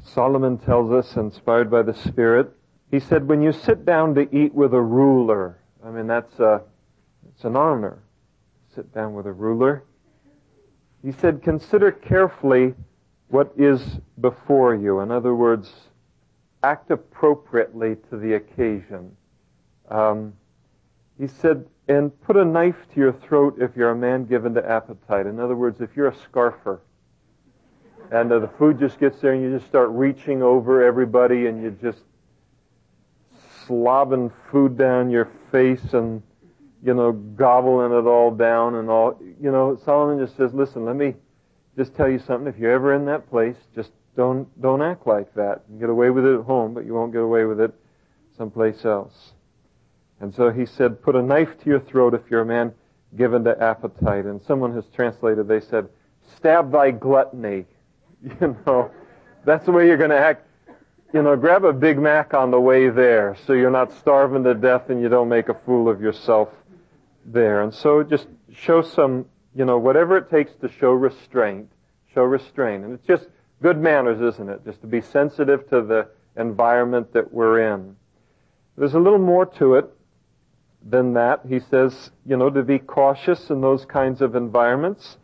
Solomon tells us, inspired by the Spirit, he said, when you sit down to eat with a ruler, I mean, it's an honor. Sit down with a ruler. He said, consider carefully what is before you. In other words, act appropriately to the occasion. He said, and put a knife to your throat if you're a man given to appetite. In other words, if you're a scarfer, and the food just gets there and you just start reaching over everybody and you just slobbing food down your face and, gobbling it all down and all. Solomon just says, listen, let me just tell you something. If you're ever in that place, just don't act like that. You get away with it at home, but you won't get away with it someplace else. And so he said, put a knife to your throat if you're a man given to appetite. And someone has translated, they said, stab thy gluttony. That's the way you're going to act. Grab a Big Mac on the way there so you're not starving to death and you don't make a fool of yourself there. And so just show some, whatever it takes to show restraint. And it's just good manners, isn't it? Just to be sensitive to the environment that we're in. There's a little more to it than that. He says, to be cautious in those kinds of environments.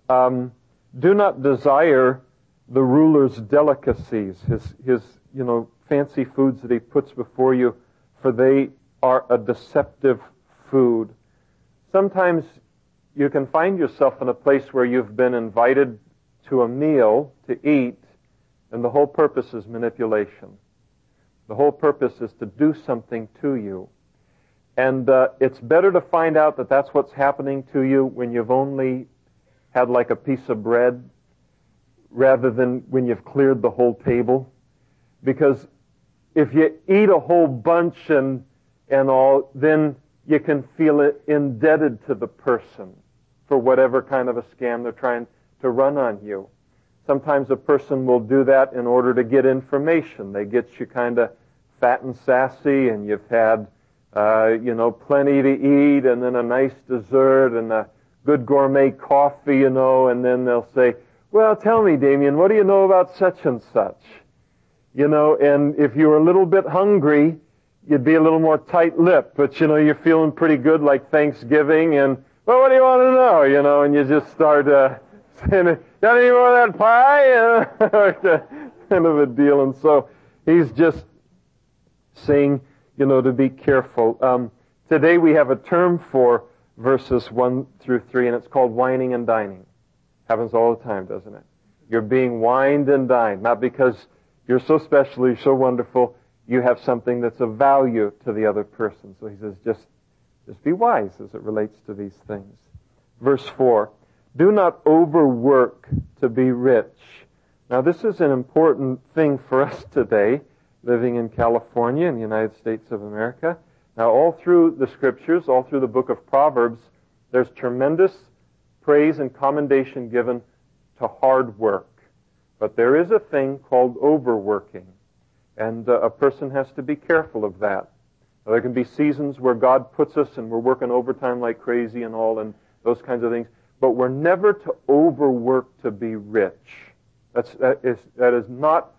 Do not desire the ruler's delicacies, his fancy foods that he puts before you, for they are a deceptive food. Sometimes you can find yourself in a place where you've been invited to a meal to eat, and the whole purpose is manipulation. The whole purpose is to do something to you. And it's better to find out that that's what's happening to you when you've only had like a piece of bread, rather than when you've cleared the whole table. Because if you eat a whole bunch and all, then you can feel it indebted to the person for whatever kind of a scam they're trying to run on you. Sometimes a person will do that in order to get information. They get you kind of fat and sassy, and you've had, plenty to eat, and then a nice dessert, and a good gourmet coffee, and then they'll say, well, tell me, Damien, what do you know about such and such? And if you were a little bit hungry, you'd be a little more tight-lipped, but, you're feeling pretty good like Thanksgiving, and, well, what do you want to know, and you just start saying, got any more of that pie? Kind of a deal. And so he's just saying, to be careful. Today we have a term for verses 1 through 3, and it's called whining and dining. Happens all the time, doesn't it? You're being wined and dined, not because you're so special, you're so wonderful, you have something that's of value to the other person. So he says, just be wise as it relates to these things. Verse 4, do not overwork to be rich. Now this is an important thing for us today, living in California in the United States of America. Now all through the Scriptures, all through the book of Proverbs, there's tremendous praise and commendation given to hard work. But there is a thing called overworking. And a person has to be careful of that. Now, there can be seasons where God puts us and we're working overtime like crazy and all and those kinds of things. But we're never to overwork to be rich. That is not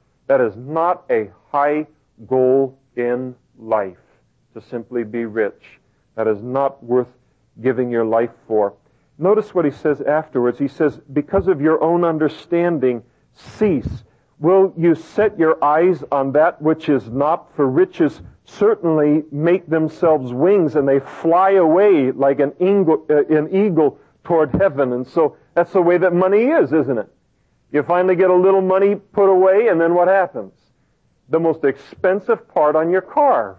a high goal in life, to simply be rich. That is not worth giving your life for. Notice what he says afterwards. He says, because of your own understanding, cease. Will you set your eyes on that which is not? For riches certainly make themselves wings, and they fly away like an eagle toward heaven. And so that's the way that money is, isn't it? You finally get a little money put away, and then what happens? The most expensive part on your car,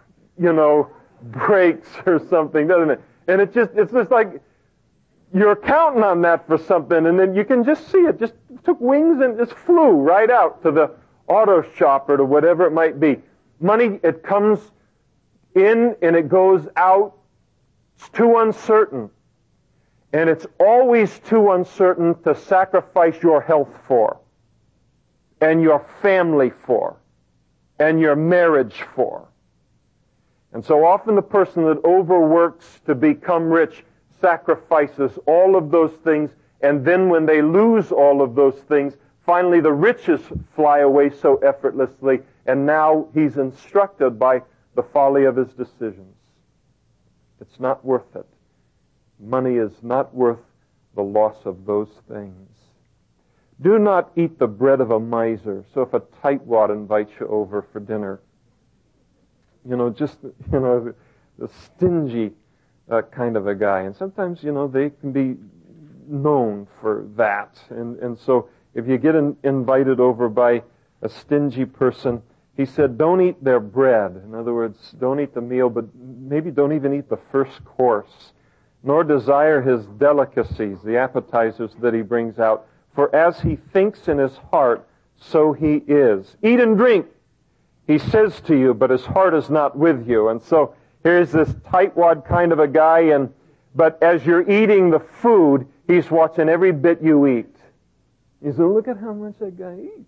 breaks or something, doesn't it? And it's just like you're counting on that for something, and then you can just see it just took wings and just flew right out to the auto shop or to whatever it might be. Money, it comes in and it goes out. It's too uncertain. And it's always too uncertain to sacrifice your health for, and your family for, and your marriage for. And so often the person that overworks to become rich sacrifices all of those things, and then when they lose all of those things, Finally, the riches fly away so effortlessly, and now he's instructed by the folly of his decisions. It's not worth it. Money is not worth the loss of those things. Do not eat the bread of a miser. So if a tightwad invites you over for dinner, the stingy kind of a guy. And sometimes, they can be known for that. And so if you get invited over by a stingy person, he said, don't eat their bread. In other words, don't eat the meal, but maybe don't even eat the first course, nor desire his delicacies, the appetizers that he brings out. For as he thinks in his heart, so he is. Eat and drink, he says to you, but his heart is not with you. And so here's this tightwad kind of a guy, but as you're eating the food, he's watching every bit you eat. He said, look at how much that guy eats.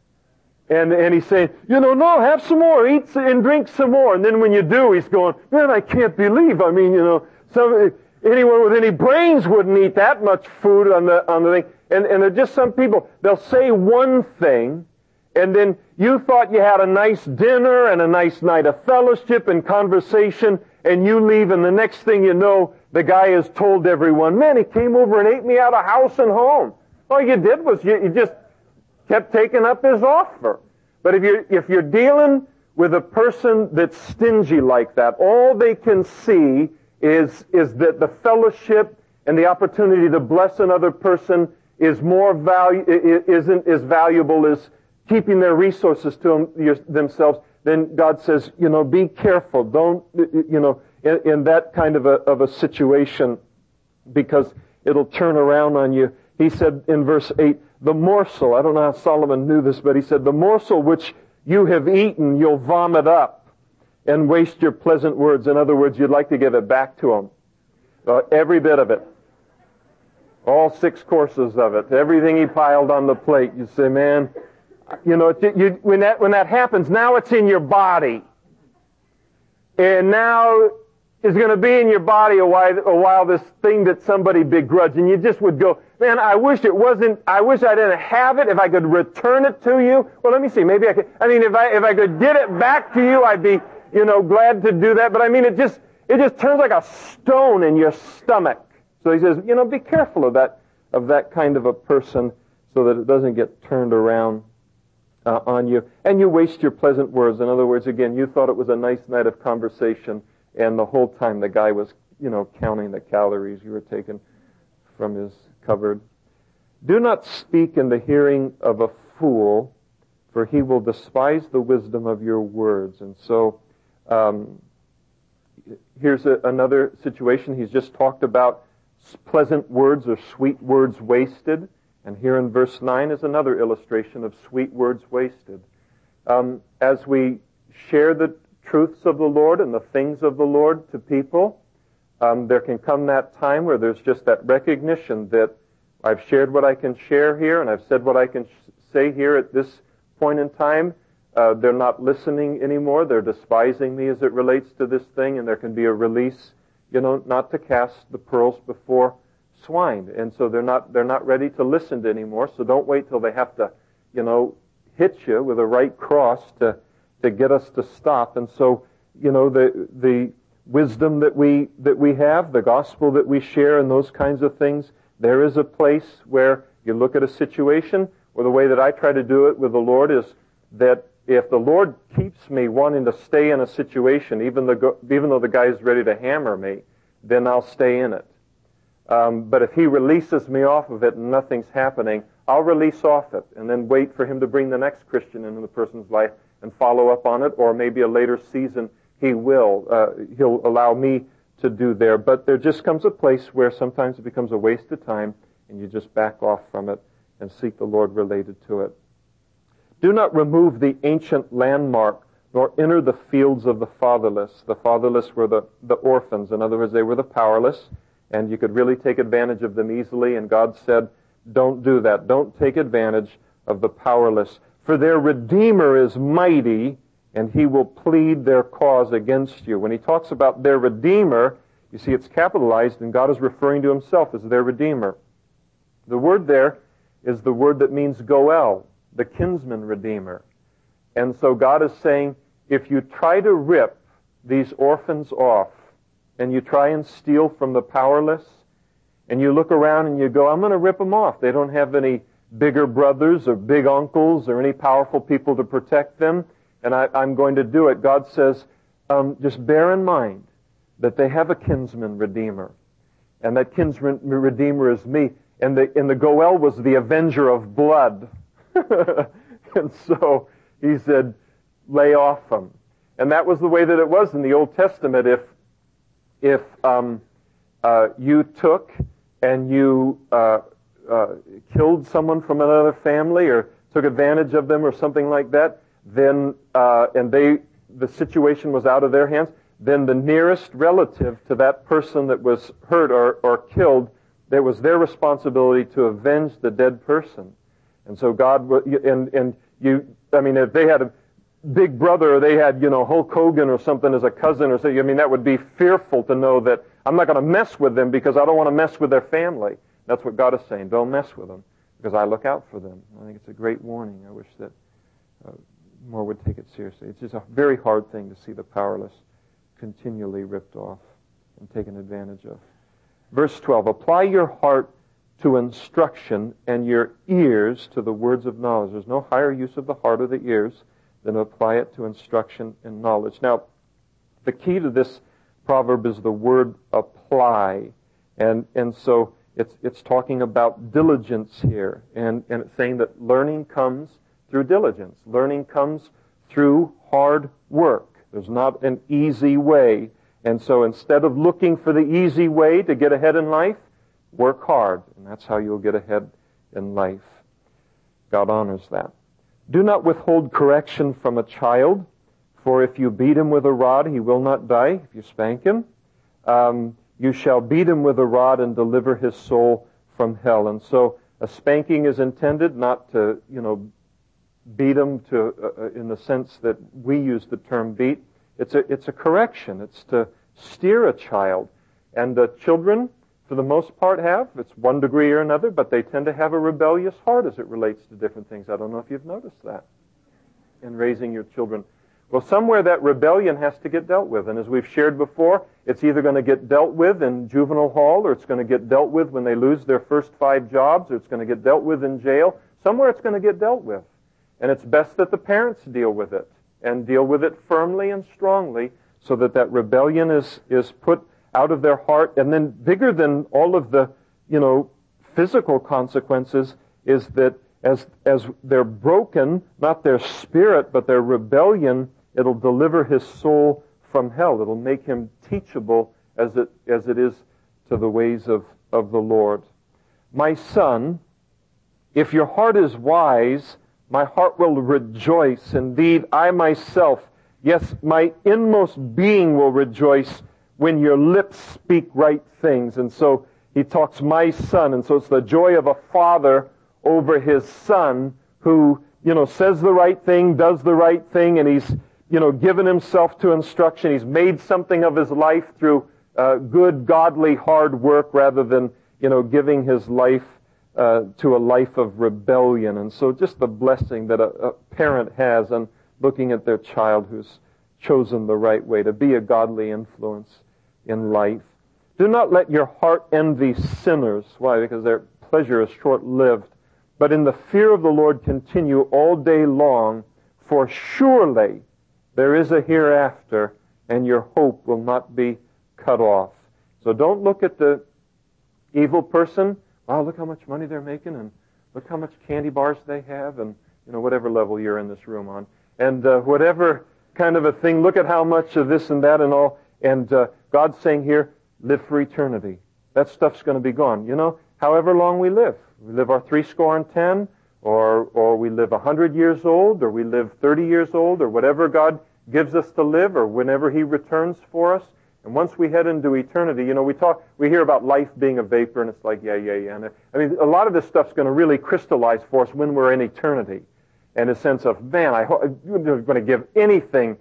And he's saying, no, have some more, eat and drink some more. And then when you do, he's going, man, I can't believe, anyone with any brains wouldn't eat that much food on the thing. And there are just some people, they'll say one thing, and then you thought you had a nice dinner and a nice night of fellowship and conversation, and you leave, and the next thing you know, the guy has told everyone, man, he came over and ate me out of house and home. All you did was you just kept taking up his offer. But if you're dealing with a person that's stingy like that, all they can see is that the fellowship and the opportunity to bless another person is isn't as valuable as keeping their resources to themselves. Then God says, be careful. Don't, in that kind of a situation, because it'll turn around on you. He said in verse 8, the morsel, I don't know how Solomon knew this, but he said, the morsel which you have eaten, you'll vomit up and waste your pleasant words. In other words, you'd like to give it back to him. Every bit of it. All 6 courses of it. Everything he piled on the plate. You say, man, when that happens, now it's in your body. And now is going to be in your body a while, this thing that somebody begrudged. And you just would go, man, I wish I didn't have it. If I could return it to you. Well, let me see. Maybe I could. If I could get it back to you, I'd be, glad to do that. But it just turns like a stone in your stomach. So he says, be careful of that kind of a person so that it doesn't get turned around on you. And you waste your pleasant words. In other words, again, you thought it was a nice night of conversation, and the whole time the guy was, counting the calories you were taking from his cupboard. Do not speak in the hearing of a fool, for he will despise the wisdom of your words. And so, here's another situation. He's just talked about pleasant words or sweet words wasted. And here in verse 9 is another illustration of sweet words wasted. As we share the truths of the Lord and the things of the Lord to people, there can come that time where there's just that recognition that I've shared what I can share here and I've said what I can say here at this point in time. They're not listening anymore. They're despising me as it relates to this thing, and there can be a release, not to cast the pearls before swine. And so they're not ready to listen to anymore. So don't wait till they have to, hit you with a right cross to get us to stop. And so, the wisdom that we have, the gospel that we share, and those kinds of things, there is a place where you look at a situation, or the way that I try to do it with the Lord is that if the Lord keeps me wanting to stay in a situation, even though the guy is ready to hammer me, then I'll stay in it. But if he releases me off of it and nothing's happening, I'll release off it and then wait for him to bring the next Christian into the person's life and follow up on it, or maybe a later season he'll allow me to do there. But there just comes a place where sometimes it becomes a waste of time and you just back off from it and seek the Lord related to it. Do not remove the ancient landmark, nor enter the fields of the fatherless. The fatherless were the orphans. In other words, they were the powerless, and you could really take advantage of them easily, and God said, don't do that. Don't take advantage of the powerless. For their Redeemer is mighty, and he will plead their cause against you. When he talks about their Redeemer, you see it's capitalized, and God is referring to himself as their Redeemer. The word there is the word that means goel, the kinsman redeemer. And so God is saying, if you try to rip these orphans off, and you try and steal from the powerless, and you look around and you go, I'm going to rip them off. They don't have any bigger brothers or big uncles or any powerful people to protect them, and I'm going to do it. God says, just bear in mind that they have a kinsman redeemer, and that kinsman redeemer is me. And the goel was the avenger of blood. And so he said, lay off them. And that was the way that it was in the Old Testament. If you took and you killed someone from another family or took advantage of them or something like that, then the situation was out of their hands, then the nearest relative to that person that was hurt or killed, it was their responsibility to avenge the dead person. And so God, if they had a big brother, or they had, Hulk Hogan or something as a cousin or something, that would be fearful to know that I'm not going to mess with them because I don't want to mess with their family. That's what God is saying. Don't mess with them because I look out for them. I think it's a great warning. I wish that more would take it seriously. It's just a very hard thing to see the powerless continually ripped off and taken advantage of. Verse 12, apply your heart to instruction and your ears to the words of knowledge. There's no higher use of the heart or the ears than to apply it to instruction and knowledge. Now, the key to this proverb is the word apply. And so it's talking about diligence here. And it's saying that learning comes through diligence. Learning comes through hard work. There's not an easy way. And so instead of looking for the easy way to get ahead in life, work hard. And that's how you'll get ahead in life. God honors that. Do not withhold correction from a child, for if you beat him with a rod, he will not die. If you spank him, you shall beat him with a rod and deliver his soul from hell. And so a spanking is intended not to, beat him in the sense that we use the term beat. It's a correction. It's to steer a child. And the children, for the most part, it's one degree or another, but they tend to have a rebellious heart as it relates to different things. I don't know if you've noticed that in raising your children. Well, somewhere that rebellion has to get dealt with. And as we've shared before, it's either going to get dealt with in juvenile hall, or it's going to get dealt with when they lose their first 5 jobs, or it's going to get dealt with in jail. Somewhere it's going to get dealt with. And it's best that the parents deal with it, and deal with it firmly and strongly, so that rebellion is put out of their heart. And then bigger than all of the, physical consequences is that as they're broken, not their spirit, but their rebellion, it'll deliver his soul from hell. It'll make him teachable as it is to the ways of the Lord. My son, if your heart is wise, my heart will rejoice. Indeed, I myself, yes, my inmost being will rejoice when your lips speak right things. And so he talks, my son. And so it's the joy of a father over his son who, says the right thing, does the right thing, and he's, given himself to instruction. He's made something of his life through good, godly, hard work rather than, giving his life to a life of rebellion. And so just the blessing that a parent has on looking at their child who's chosen the right way to be a godly influence in life. Do not let your heart envy sinners. Why? Because their pleasure is short-lived. But in the fear of the Lord continue all day long, for surely there is a hereafter, and your hope will not be cut off. So don't look at the evil person. Wow, look how much money they're making, and look how much candy bars they have, and whatever level you're in this room on. And whatever kind of a thing, look at how much of this and that and all. And God's saying here, live for eternity. That stuff's going to be gone. However long we live. We live our 70, or we live 100 years old, or we live 30 years old, or whatever God gives us to live, or whenever He returns for us. And once we head into eternity, we hear about life being a vapor, and it's like, yeah. And a lot of this stuff's going to really crystallize for us when we're in eternity. And a sense of, man, I'm going to give anything,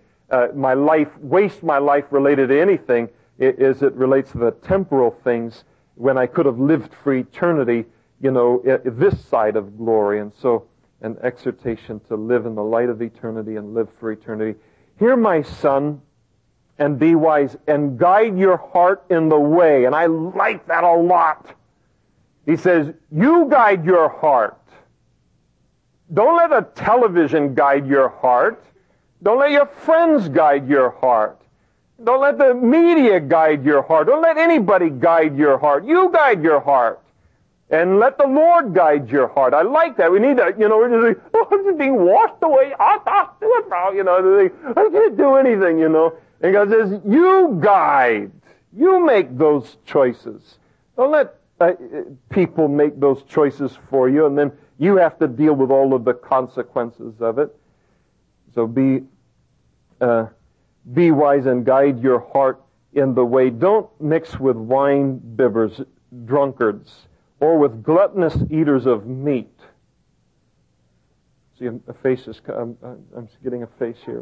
waste my life related to anything, as it relates to the temporal things, when I could have lived for eternity this side of glory. And so an exhortation to live in the light of eternity and live for eternity. Hear, my son, and be wise, and guide your heart in the way. And I like that a lot. He says, you guide your heart. Don't let a television guide your heart. Don't let your friends guide your heart. Don't let the media guide your heart. Don't let anybody guide your heart. You guide your heart. And let the Lord guide your heart. I like that. We need that, we're just like, I'm just being washed away. I can't do anything, And God says, you guide. You make those choices. Don't let people make those choices for you, and then you have to deal with all of the consequences of it. So be wise and guide your heart in the way. Don't mix with wine bibbers, drunkards, or with gluttonous eaters of meat. See, a face is. I'm getting a face here.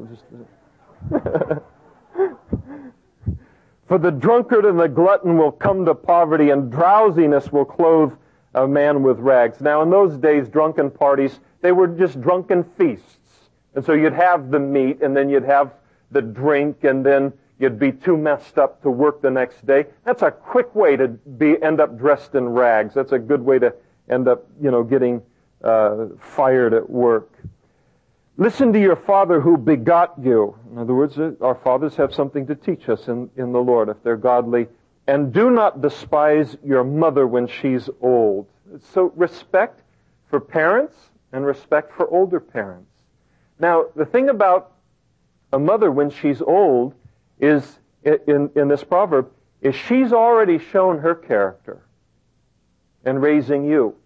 For the drunkard and the glutton will come to poverty, and drowsiness will clothe a man with rags. Now, in those days, drunken parties, they were just drunken feasts. And so you'd have the meat, and then you'd have the drink, and then you'd be too messed up to work the next day. That's a quick way to end up dressed in rags. That's a good way to end up, getting fired at work. Listen to your father who begot you. In other words, our fathers have something to teach us in the Lord if they're godly. And do not despise your mother when she's old. So respect for parents and respect for older parents. Now, the thing about a mother when she's old is, in this proverb, is she's already shown her character in raising you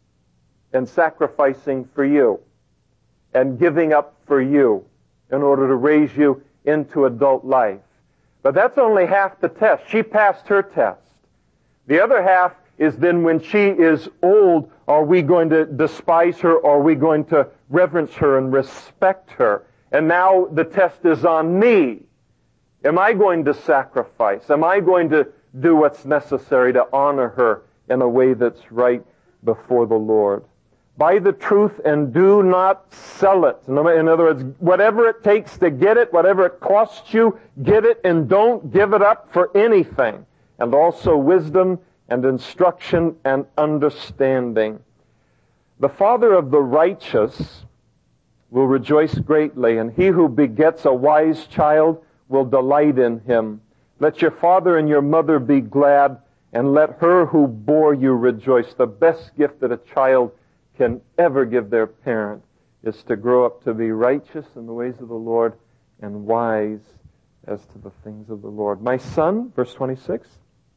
and sacrificing for you and giving up for you in order to raise you into adult life. But that's only half the test. She passed her test. The other half is then when she is old, are we going to despise her, or are we going to reverence her and respect her? And now the test is on me. Am I going to sacrifice? Am I going to do what's necessary to honor her in a way that's right before the Lord? Buy the truth and do not sell it. In other words, whatever it takes to get it, whatever it costs you, get it and don't give it up for anything. And also wisdom and instruction and understanding. The father of the righteous will rejoice greatly, and he who begets a wise child will delight in him. Let your father and your mother be glad, and let her who bore you rejoice. The best gift that a child can ever give their parent is to grow up to be righteous in the ways of the Lord and wise as to the things of the Lord. My son, verse 26,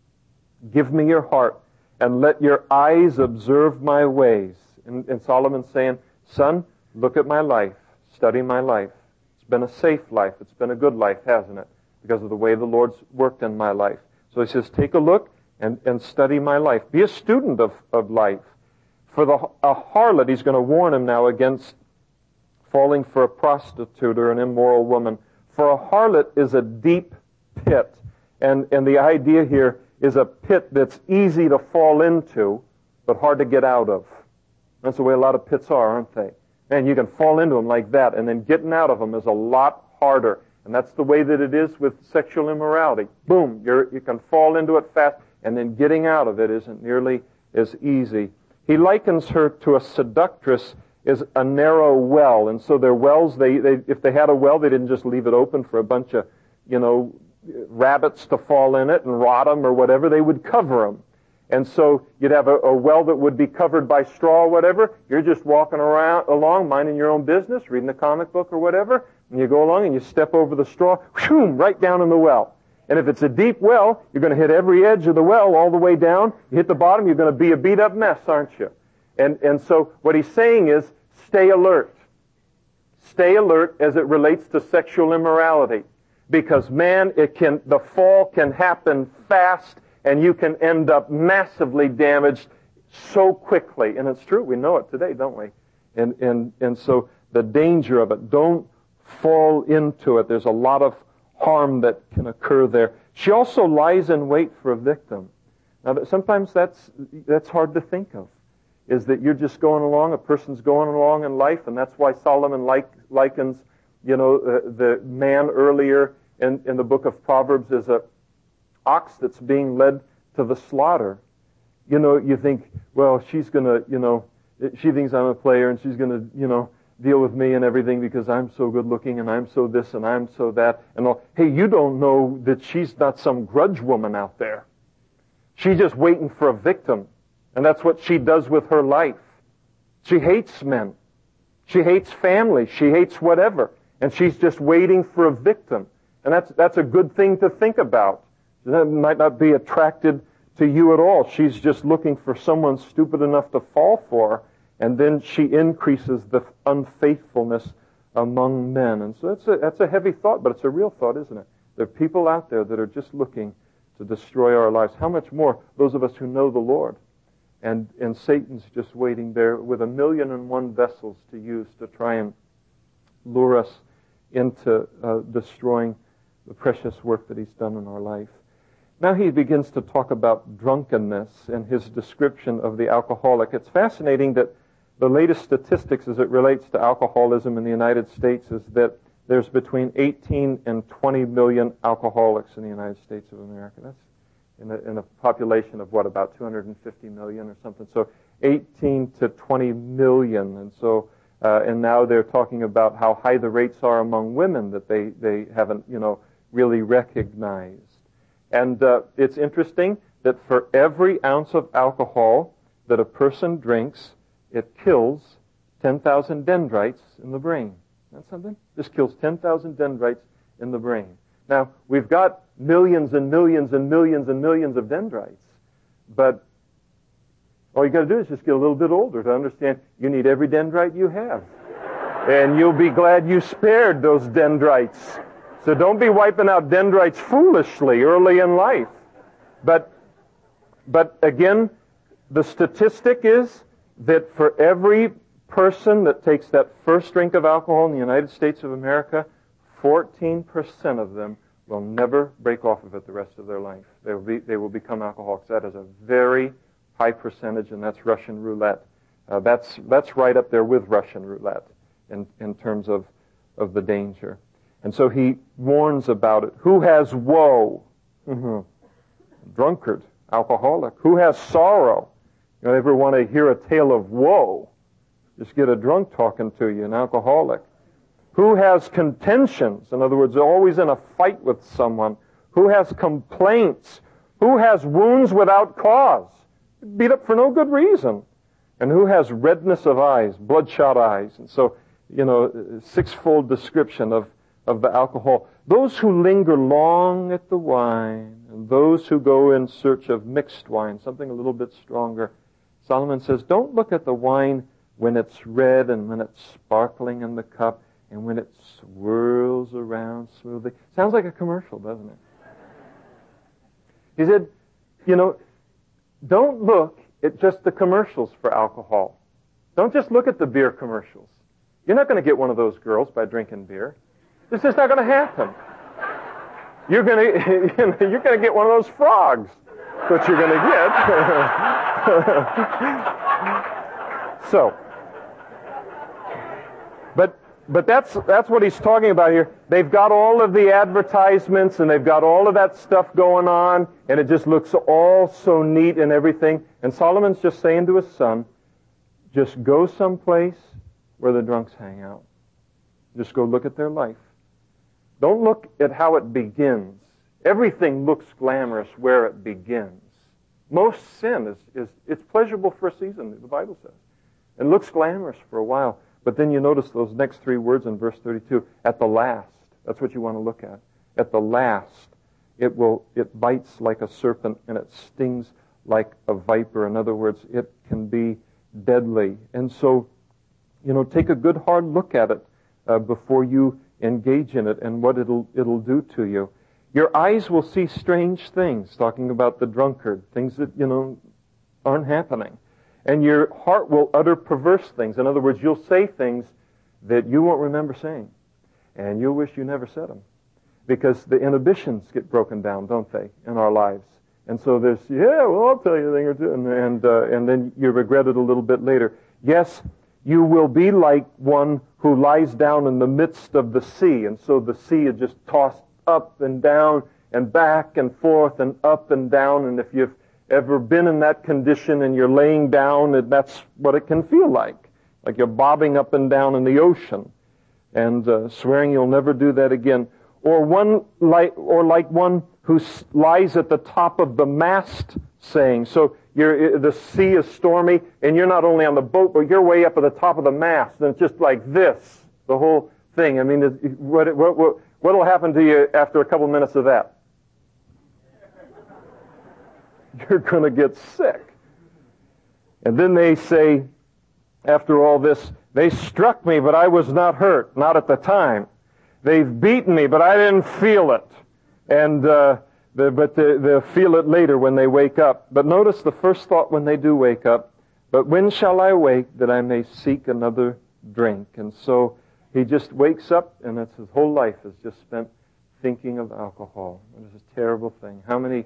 give me your heart and let your eyes observe my ways. And Solomon's saying, son, look at my life, study my life. It's been a safe life. It's been a good life, hasn't it? Because of the way the Lord's worked in my life. So he says, take a look and study my life. Be a student of life. For a harlot, he's going to warn him now against falling for a prostitute or an immoral woman. For a harlot is a deep pit. And the idea here is a pit that's easy to fall into, but hard to get out of. That's the way a lot of pits are, aren't they? Man, you can fall into them like that, and then getting out of them is a lot harder. And that's the way that it is with sexual immorality. Boom, you can fall into it fast, and then getting out of it isn't nearly as easy. He likens her to a seductress as a narrow well. And so their wells, if they had a well, they didn't just leave it open for a bunch of, rabbits to fall in it and rot them or whatever. They would cover them. And so you'd have a well that would be covered by straw or whatever. You're just walking along, minding your own business, reading a comic book or whatever, and you go along and you step over the straw, whoom, right down in the well. And if it's a deep well, you're going to hit every edge of the well all the way down. You hit the bottom, you're going to be a beat-up mess, aren't you? And so what he's saying is, stay alert. Stay alert as it relates to sexual immorality. Because, man, the fall can happen fast, and you can end up massively damaged so quickly. And it's true, we know it today, don't we? And so the danger of it, don't fall into it. There's a lot of harm that can occur there. She also lies in wait for a victim. Now, sometimes that's hard to think of. is that you're just going along, a person's going along in life, and that's why Solomon likens, the man earlier in the book of Proverbs as a ox that's being led to the slaughter. You think, well, she's going to, she thinks I'm a player and she's going to, deal with me and everything because I'm so good looking and I'm so this and I'm so that and all. Hey, you don't know that she's not some grudge woman out there. She's just waiting for a victim. And that's what she does with her life. She hates men. She hates family. She hates whatever. And she's just waiting for a victim. And that's a good thing to think about. That might not be attracted to you at all. She's just looking for someone stupid enough to fall for her. And then she increases the unfaithfulness among men. And so that's a heavy thought, but it's a real thought, isn't it? There are people out there that are just looking to destroy our lives. How much more those of us who know the Lord? And Satan's just waiting there with 1,000,001 vessels to use to try and lure us into destroying the precious work that he's done in our life. Now he begins to talk about drunkenness in his description of the alcoholic. It's fascinating that the latest statistics as it relates to alcoholism in the United States is that there's between 18 and 20 million alcoholics in the United States of America. That's in a population of about 250 million or something. So 18 to 20 million. And so, and now they're talking about how high the rates are among women that they haven't, really recognized. And it's interesting that for every ounce of alcohol that a person drinks, it kills 10,000 dendrites in the brain. That's something? This kills 10,000 dendrites in the brain. Now, we've got millions and millions and millions and millions of dendrites, but all you got to do is just get a little bit older to understand you need every dendrite you have. And you'll be glad you spared those dendrites. So don't be wiping out dendrites foolishly early in life. But again, the statistic is that for every person that takes that first drink of alcohol in the United States of America, 14% of them will never break off of it the rest of their life. They will become alcoholics. That is a very high percentage, and that's Russian roulette. That's right up there with Russian roulette in terms of the danger. And so he warns about it. Who has woe? Drunkard, alcoholic. Who has sorrow? You ever want to hear a tale of woe? Just get a drunk talking to you, an alcoholic. Who has contentions? In other words, always in a fight with someone. Who has complaints? Who has wounds without cause? Beat up for no good reason. And who has redness of eyes, bloodshot eyes? And so, sixfold description of the alcohol. Those who linger long at the wine, and those who go in search of mixed wine, something a little bit stronger. Solomon says, don't look at the wine when it's red and when it's sparkling in the cup and when it swirls around smoothly. Sounds like a commercial, doesn't it? He said, don't look at just the commercials for alcohol. Don't just look at the beer commercials. You're not going to get one of those girls by drinking beer. It's just not going to happen. You're going to get one of those frogs. That's what you're going to get. So, but that's what he's talking about here. They've got all of the advertisements and they've got all of that stuff going on, and it just looks all so neat and everything. And Solomon's just saying to his son, just go someplace where the drunks hang out. Just go look at their life. Don't look at how it begins. Everything looks glamorous where it begins. Most sin it's pleasurable for a season, the Bible says. It looks glamorous for a while. But then you notice those next three words in verse 32. At the last. That's what you want to look at. At the last. It bites like a serpent and it stings like a viper. In other words, it can be deadly. And so, take a good hard look at it before you engage in it and what it'll do to you. Your eyes will see strange things, talking about the drunkard, things that, aren't happening. And your heart will utter perverse things. In other words, you'll say things that you won't remember saying. And you'll wish you never said them. Because the inhibitions get broken down, don't they, in our lives. And so there's, yeah, well, I'll tell you a thing or two. And then you regret it a little bit later. Yes, you will be like one who lies down in the midst of the sea. And so the sea is just tossed up and down and back and forth and up and down. And if you've ever been in that condition and you're laying down, that's what it can feel like you're bobbing up and down in the ocean. And swearing you'll never do that again. Or like one who lies at the top of the mast saying, so the sea is stormy, and you're not only on the boat, but you're way up at the top of the mast, and it's just like this, the whole thing. I mean, what'll happen to you after a couple minutes of that? You're going to get sick. And then they say, after all this, they struck me, but I was not hurt, not at the time. They've beaten me, but I didn't feel it. And they'll feel it later when they wake up. But notice the first thought when they do wake up, but when shall I wake that I may seek another drink? And so he just wakes up, and that's his whole life is just spent thinking of alcohol. It is a terrible thing. How many,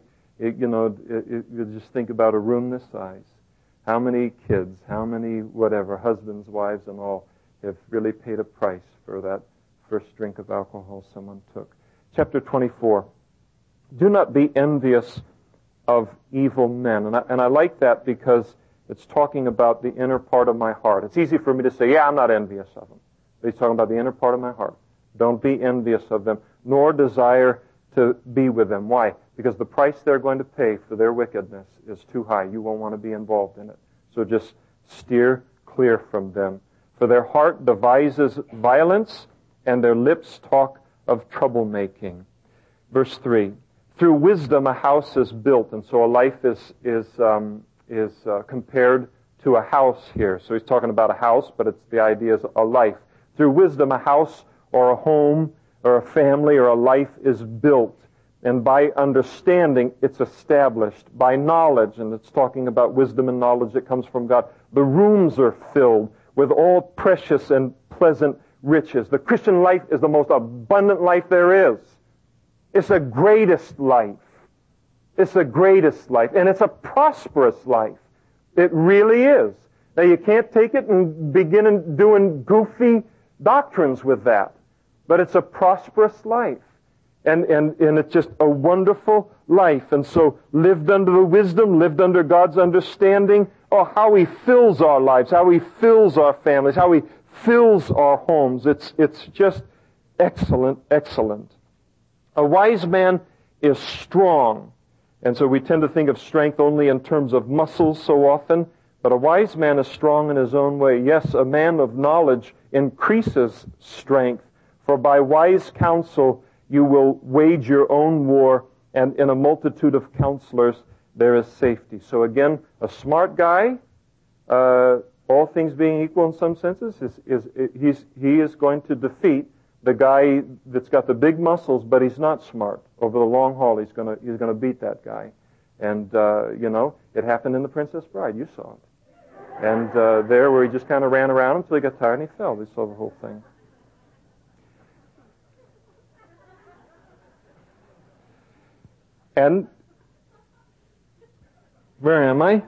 you just think about a room this size. How many kids, how many whatever, husbands, wives, and all have really paid a price for that first drink of alcohol someone took. Chapter 24. Do not be envious of evil men. And I like that because it's talking about the inner part of my heart. It's easy for me to say, yeah, I'm not envious of them. But he's talking about the inner part of my heart. Don't be envious of them, nor desire to be with them. Why? Because the price they're going to pay for their wickedness is too high. You won't want to be involved in it. So just steer clear from them. For their heart devises violence, and their lips talk of troublemaking. Verse 3. Through wisdom a house is built, and so a life is compared to a house here. So he's talking about a house, but the idea is a life. Through wisdom a house or a home or a family or a life is built, and by understanding it's established. By knowledge, and it's talking about wisdom and knowledge that comes from God, the rooms are filled with all precious and pleasant riches. The Christian life is the most abundant life there is. It's the greatest life. It's the greatest life. And it's a prosperous life. It really is. Now you can't take it and begin doing goofy doctrines with that. But it's a prosperous life. And it's just a wonderful life. And so lived under the wisdom, lived under God's understanding. Oh, how He fills our lives, how He fills our families, how He fills our homes. It's just excellent, excellent. A wise man is strong. And so we tend to think of strength only in terms of muscles so often. But a wise man is strong in his own way. Yes, a man of knowledge increases strength. For by wise counsel you will wage your own war, and in a multitude of counselors there is safety. So again, a smart guy, all things being equal in some senses, he is going to defeat the guy that's got the big muscles, but he's not smart. Over the long haul, he's going to beat that guy. And it happened in The Princess Bride. You saw it. And there, where he just kind of ran around until he got tired and he fell. We saw the whole thing. And where am I?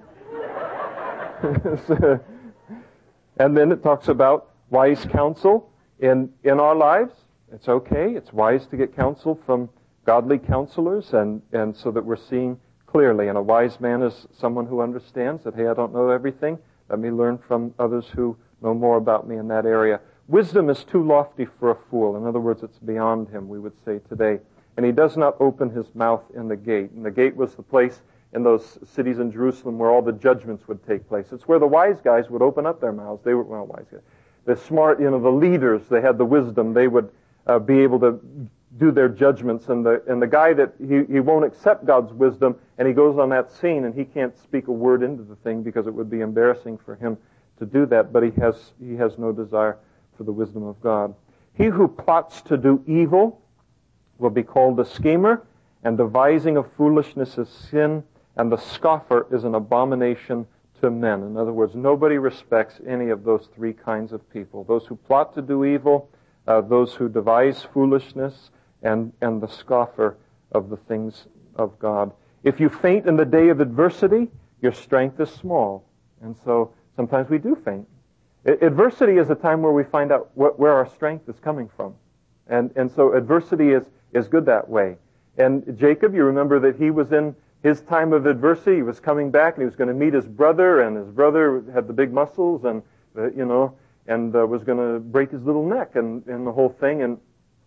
And then it talks about wise counsel in our lives. It's okay. It's wise to get counsel from godly counselors, and so that we're seeing clearly. And a wise man is someone who understands that, hey, I don't know everything. Let me learn from others who know more about me in that area. Wisdom is too lofty for a fool. In other words, it's beyond him, we would say today. And he does not open his mouth in the gate. And the gate was the place in those cities in Jerusalem where all the judgments would take place. It's where the wise guys would open up their mouths. They were, well, wise guys. The smart, the leaders, they had the wisdom. They would be able to do their judgments. And the guy that he won't accept God's wisdom, and he goes on that scene, and he can't speak a word into the thing because it would be embarrassing for him to do that. But he has no desire for the wisdom of God. He who plots to do evil will be called a schemer, and devising of foolishness is sin, and the scoffer is an abomination to men. In other words, nobody respects any of those three kinds of people. Those who plot to do evil, those who devise foolishness, and the scoffer of the things of God. If you faint in the day of adversity, your strength is small. And so sometimes we do faint. Adversity is a time where we find out where our strength is coming from. And so adversity is good that way. And Jacob, you remember that he was in his time of adversity. He was coming back and he was going to meet his brother, and his brother had the big muscles and, was going to break his little neck and the whole thing.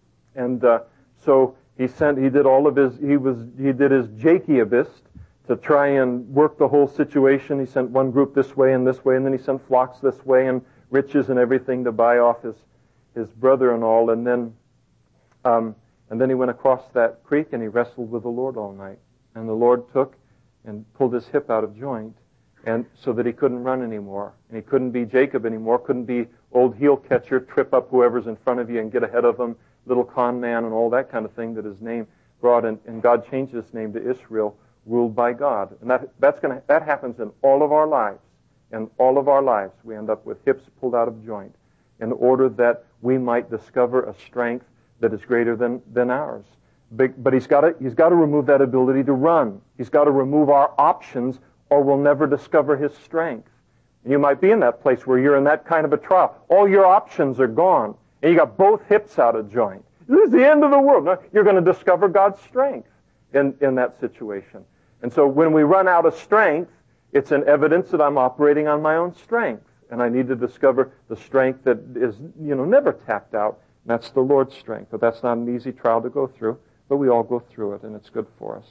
So he did his Jacobist to try and work the whole situation. He sent one group this way, and then he sent flocks this way and riches and everything to buy off his brother and all. And then he went across that creek and he wrestled with the Lord all night. And the Lord took and pulled his hip out of joint, and so that he couldn't run anymore. And he couldn't be Jacob anymore, couldn't be old heel catcher, trip up whoever's in front of you and get ahead of them, little con man and all that kind of thing that his name brought. And God changed his name to Israel, ruled by God. And that happens in all of our lives. In all of our lives, we end up with hips pulled out of joint in order that we might discover a strength that is greater than ours. But he's got to remove that ability to run. He's got to remove our options, or we'll never discover his strength. And you might be in that place where you're in that kind of a trial. All your options are gone, and you got both hips out of joint. This is the end of the world. No, you're going to discover God's strength in that situation. And so when we run out of strength, it's an evidence that I'm operating on my own strength. And I need to discover the strength that is, never tapped out. And that's the Lord's strength. But that's not an easy trial to go through. But we all go through it, and it's good for us.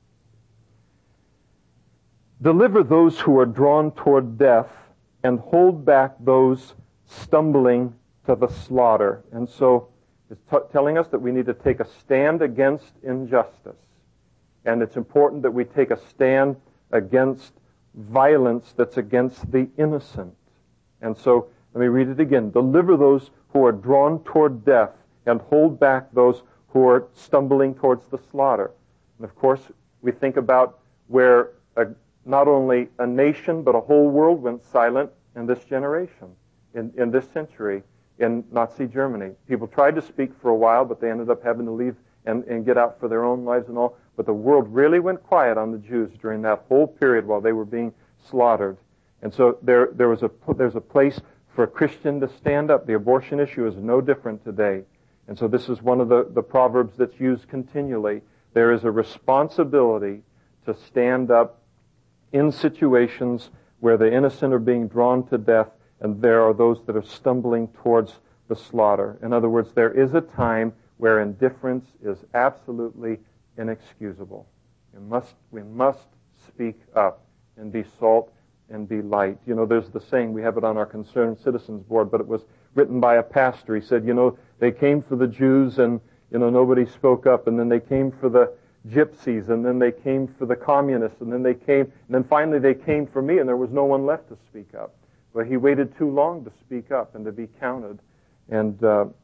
Deliver those who are drawn toward death, and hold back those stumbling to the slaughter. And so it's telling us that we need to take a stand against injustice. And it's important that we take a stand against violence that's against the innocent. And so, let me read it again. Deliver those who are drawn toward death, and hold back those who are stumbling towards the slaughter. And of course, we think about where not only a nation, but a whole world went silent in this generation, in this century, in Nazi Germany. People tried to speak for a while, but they ended up having to leave and get out for their own lives and all. But the world really went quiet on the Jews during that whole period while they were being slaughtered. And so there's a place for a Christian to stand up. The abortion issue is no different today. And so this is one of the proverbs that's used continually. There is a responsibility to stand up in situations where the innocent are being drawn to death, and there are those that are stumbling towards the slaughter. In other words, there is a time where indifference is absolutely inexcusable. We must speak up and be salt and be light. There's the saying, we have it on our Concerned Citizens Board, but it was written by a pastor. He said, they came for the Jews and, nobody spoke up, and then they came for the gypsies, and then they came for the communists, and then finally they came for me, and there was no one left to speak up. But he waited too long to speak up and to be counted. And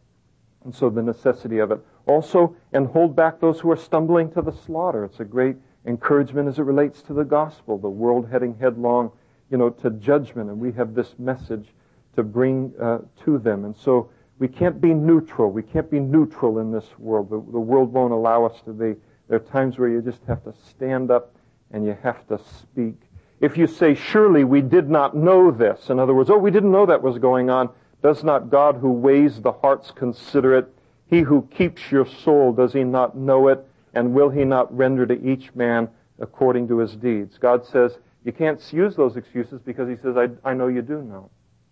so the necessity of it. Also, and hold back those who are stumbling to the slaughter. It's a great encouragement as it relates to the gospel, the world heading headlong, to judgment, and we have this message to bring to them. And so we can't be neutral. We can't be neutral in this world. The world won't allow us to be. There are times where you just have to stand up and you have to speak. If you say, surely we did not know this, in other words, we didn't know that was going on, does not God who weighs the hearts consider it? He who keeps your soul, does he not know it? And will he not render to each man according to his deeds? God says, you can't use those excuses because he says, I know you do know.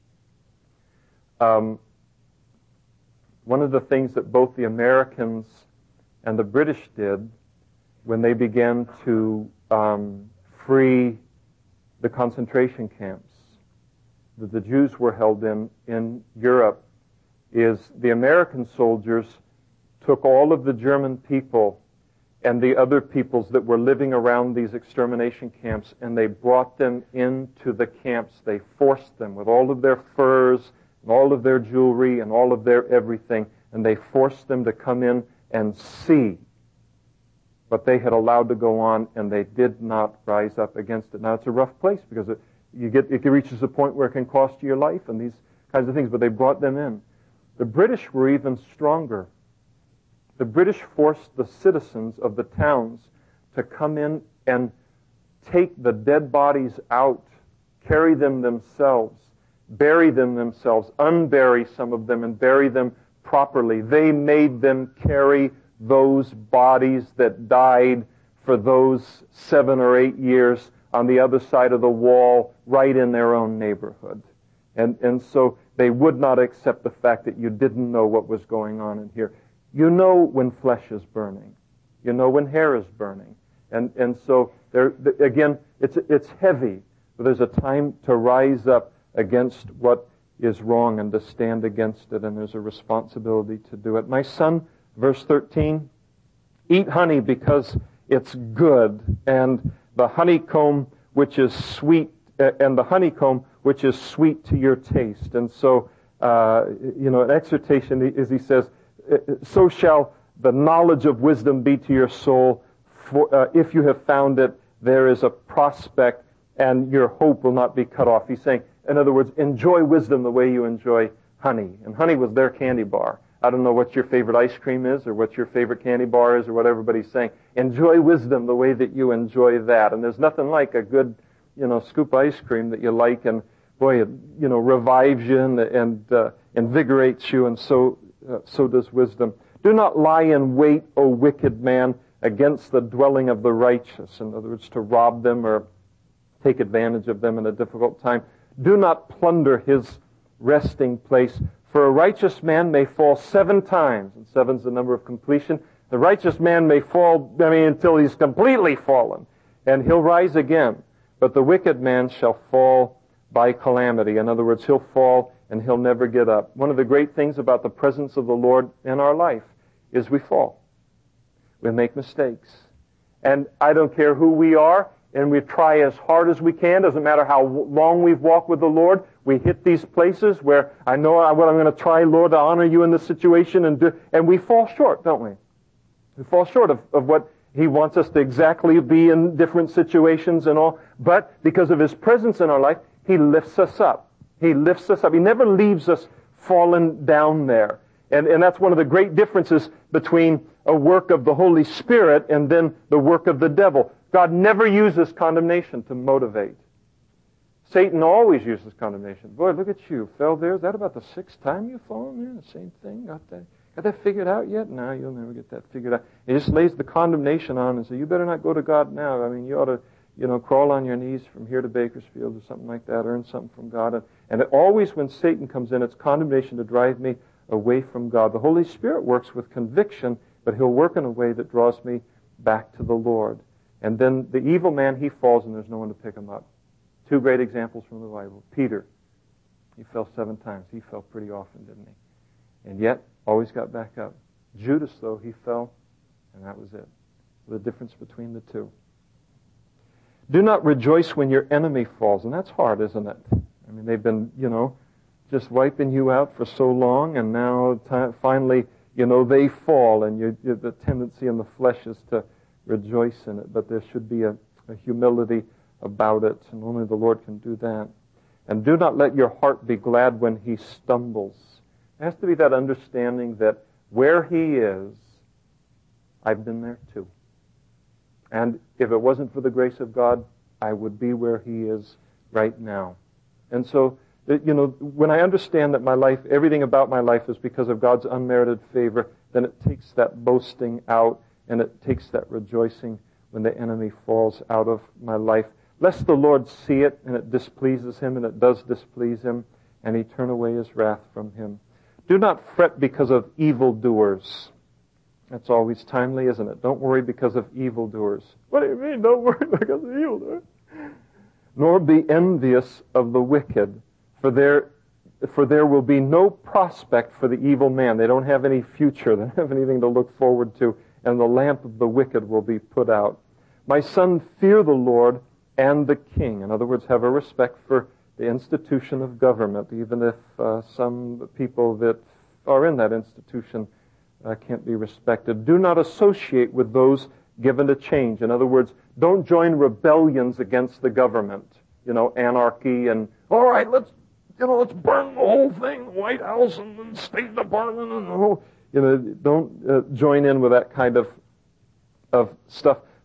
One of the things that both the Americans and the British did when they began to free the concentration camps that the Jews were held in Europe is the American soldiers took all of the German people and the other peoples that were living around these extermination camps, and they brought them into the camps. They forced them with all of their furs and all of their jewelry and all of their everything, and they forced them to come in and see what they had allowed to go on, and they did not rise up against it. Now, it's a rough place because it reaches a point where it can cost you your life and these kinds of things, but they brought them in. The British were even stronger. The British forced the citizens of the towns to come in and take the dead bodies out, carry them themselves, bury them themselves, unbury some of them, and bury them properly. They made them carry those bodies that died for those 7 or 8 years on the other side of the wall, right in their own neighborhood. And so they would not accept the fact that you didn't know what was going on in here. You know when flesh is burning. You know when hair is burning. And so, again, it's heavy. But there's a time to rise up against what is wrong and to stand against it, and there's a responsibility to do it. My son, verse 13, eat honey because it's good, and the honeycomb which is sweet, and the honeycomb which is sweet to your taste. And so, an exhortation is, he says, so shall the knowledge of wisdom be to your soul. For if you have found it, there is a prospect, and your hope will not be cut off. He's saying, in other words, enjoy wisdom the way you enjoy honey. And honey was their candy bar. I don't know what your favorite ice cream is or what your favorite candy bar is or what everybody's saying. Enjoy wisdom the way that you enjoy that. And there's nothing like a good, scoop ice cream that you like, and boy, it, revives you and invigorates you, and so does wisdom. Do not lie in wait, O wicked man, against the dwelling of the righteous. In other words, to rob them or take advantage of them in a difficult time. Do not plunder his resting place, for a righteous man may fall 7 times, and 7's the number of completion. The righteous man may fall, until he's completely fallen, and he'll rise again. But the wicked man shall fall by calamity. In other words, he'll fall and he'll never get up. One of the great things about the presence of the Lord in our life is we fall. We make mistakes. And I don't care who we are, and we try as hard as we can. Doesn't matter how long we've walked with the Lord. We hit these places where I know what I'm going to try, Lord, to honor you in this situation, and we fall short, don't we? We fall short of what He wants us to exactly be in different situations and all. But because of His presence in our life, He lifts us up. He lifts us up. He never leaves us fallen down there. And that's one of the great differences between a work of the Holy Spirit and then the work of the devil. God never uses condemnation to motivate. Satan always uses condemnation. Boy, look at you. Fell there. Is that about the 6th time you've fallen there? The same thing? Got that figured out yet? No, you'll never get that figured out. He just lays the condemnation on and says, you better not go to God now. You ought to, crawl on your knees from here to Bakersfield or something like that, earn something from God. And always when Satan comes in, it's condemnation to drive me away from God. The Holy Spirit works with conviction, but He'll work in a way that draws me back to the Lord. And then the evil man, he falls and there's no one to pick him up. 2 great examples from the Bible. Peter, he fell 7 times. He fell pretty often, didn't he? And yet, always got back up. Judas, though, he fell, and that was it. The difference between the two. Do not rejoice when your enemy falls. And that's hard, isn't it? They've been, just wiping you out for so long, and now finally, they fall, and the tendency in the flesh is to rejoice in it. But there should be a humility about it, and only the Lord can do that. And do not let your heart be glad when he stumbles. There has to be that understanding that where he is, I've been there too. And if it wasn't for the grace of God, I would be where he is right now. And so, when I understand that my life, everything about my life is because of God's unmerited favor, then it takes that boasting out and it takes that rejoicing when the enemy falls out of my life. Lest the Lord see it and it displeases him, and it does displease him, and he turn away his wrath from him. Do not fret because of evildoers. That's always timely, isn't it? Don't worry because of evildoers. What do you mean, don't worry because of evildoers? Nor be envious of the wicked, for there will be no prospect for the evil man. They don't have any future. They don't have anything to look forward to, and the lamp of the wicked will be put out. My son, fear the Lord and the king. In other words, have a respect for the institution of government, even if some people that are in that institution can't be respected. Do not associate with those given to change. In other words, don't join rebellions against the government. Anarchy and, all right, let's burn the whole thing, the White House and the State Department and the whole, don't join in with that kind of stuff.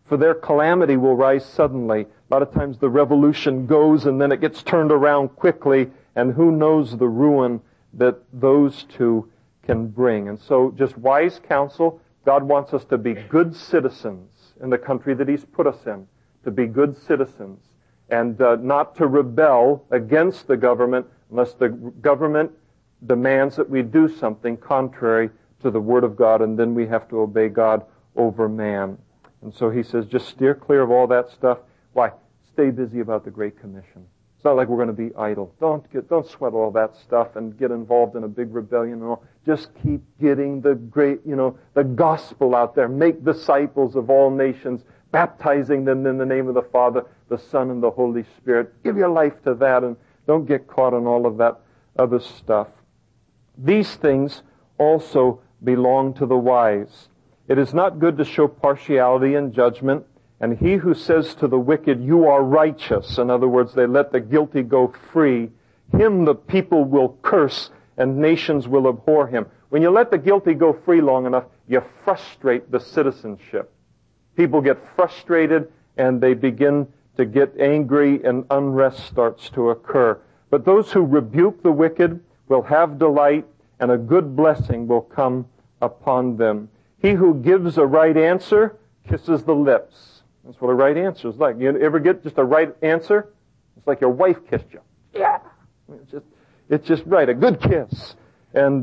For their calamity will rise suddenly. A lot of times the revolution goes and then it gets turned around quickly, and who knows the ruin that those two can bring. And so just wise counsel. God wants us to be good citizens in the country that He's put us in, to be good citizens, and not to rebel against the government unless the government demands that we do something contrary to the Word of God, and then we have to obey God over man. And so he says, just steer clear of all that stuff. Why? Stay busy about the Great Commission. It's not like we're going to be idle. Don't sweat all that stuff and get involved in a big rebellion and all. Just keep getting the gospel out there. Make disciples of all nations, baptizing them in the name of the Father, the Son, and the Holy Spirit. Give your life to that, and don't get caught in all of that other stuff. These things also belong to the wise. It is not good to show partiality in judgment, and he who says to the wicked, you are righteous, in other words, they let the guilty go free, him the people will curse, and nations will abhor him. When you let the guilty go free long enough, you frustrate the citizenship. People get frustrated, and they begin to get angry, and unrest starts to occur. But those who rebuke the wicked will have delight, and a good blessing will come upon them. He who gives a right answer kisses the lips. That's what a right answer is like. You ever get just a right answer? It's like your wife kissed you. Yeah. It's just right. A good kiss. And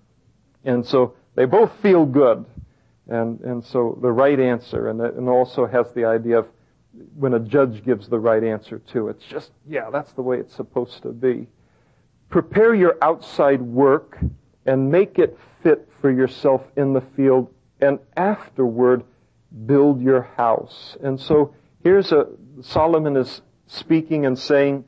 so they both feel good. And so the right answer, and also has the idea of when a judge gives the right answer too. It's just, yeah, that's the way it's supposed to be. Prepare your outside work and make it fit for yourself in the field, and afterward build your house. And so Solomon is speaking and saying,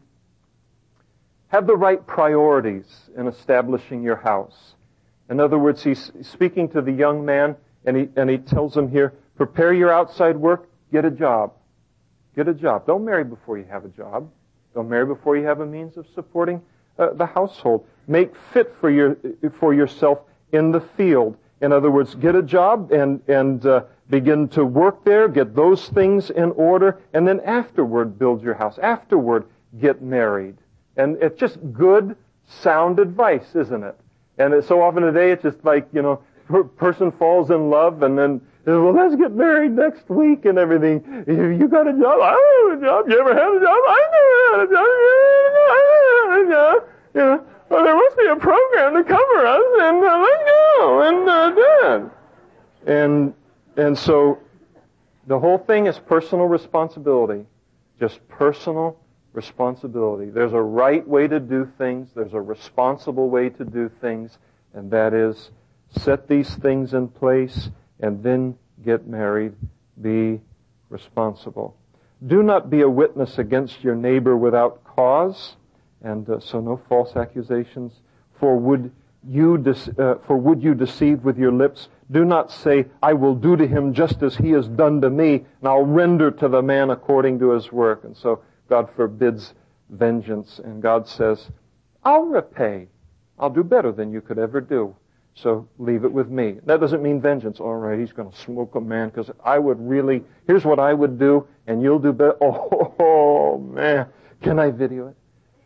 have the right priorities in establishing your house. In other words, he's speaking to the young man, and he tells him here, prepare your outside work, get a job. Get a job. Don't marry before you have a job. Don't marry before you have a means of supporting the household. Make fit for yourself in the field. In other words, get a job and begin to work there, get those things in order, and then afterward build your house. Afterward, get married. And it's just good, sound advice, isn't it? And so often today, it's just like, person falls in love and then, well, let's get married next week and everything. You got a job? I don't have a job. You ever had a job? I never had a job. I had a job. Well, there must be a program to cover us, and let's go, and And so the whole thing is personal responsibility. Just personal responsibility. There's a right way to do things. There's a responsible way to do things. And that is, set these things in place and then get married. Be responsible. Do not be a witness against your neighbor without cause. And so no false accusations. For would you deceive with your lips? Do not say, I will do to him just as he has done to me, and I'll render to the man according to his work. And so God forbids vengeance, and God says, I'll repay. I'll do better than you could ever do. So leave it with me. That doesn't mean vengeance. All right, he's going to smoke a man because I would really, here's what I would do, and you'll do better. Oh man, can I video it?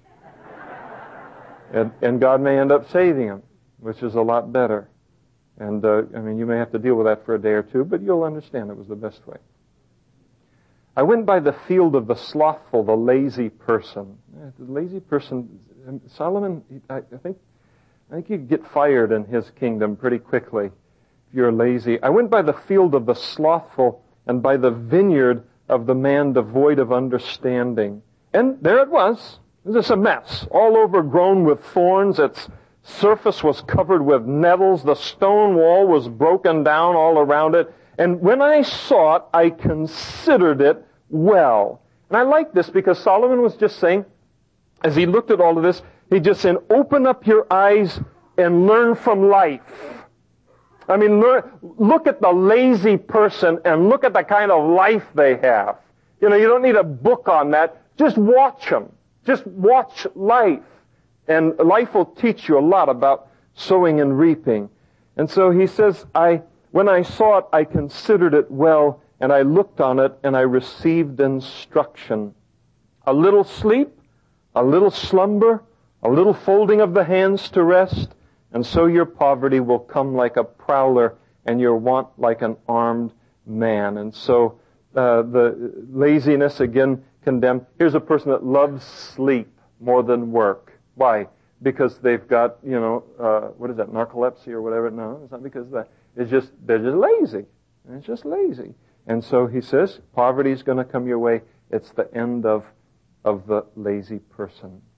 And God may end up saving him, which is a lot better. And, you may have to deal with that for a day or two, but you'll understand it was the best way. I went by the field of the slothful, the lazy person. The lazy person, Solomon, I think you could get fired in his kingdom pretty quickly if you're lazy. I went by the field of the slothful and by the vineyard of the man devoid of understanding. And there it was. It was just a mess, all overgrown with thorns. Its surface was covered with nettles. The stone wall was broken down all around it. And when I saw it, I considered it well. And I like this because Solomon was just saying, as he looked at all of this, he just said, open up your eyes and learn from life. Look at the lazy person and look at the kind of life they have. You don't need a book on that. Just watch them. Just watch life. And life will teach you a lot about sowing and reaping. And so he says, when I saw it, I considered it well, and I looked on it, and I received instruction. A little sleep, a little slumber, a little folding of the hands to rest, and so your poverty will come like a prowler, and your want like an armed man. And so the laziness, again, condemned. Here's a person that loves sleep more than work. Why? Because they've got, what is that, narcolepsy or whatever? No, it's not because of that. They're just lazy. It's just lazy. And so he says, poverty is going to come your way. It's the end of the lazy person.